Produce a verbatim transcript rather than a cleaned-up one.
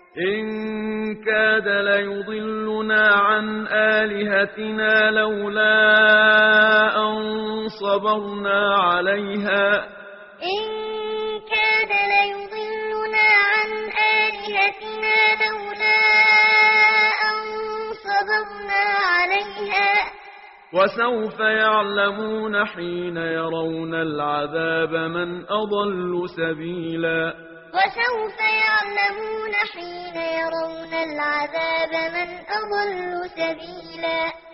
إن كاد ليضلنا عن آلهتنا لولا أن صبرنا عليها إن كاد ليضلنا عن آلهتنا لولا أن صبرنا عليها وسوف يعلمون حين يرون العذاب من أضل سبيلا وسوف يعلمون حين يرون العذاب من أضل سبيلا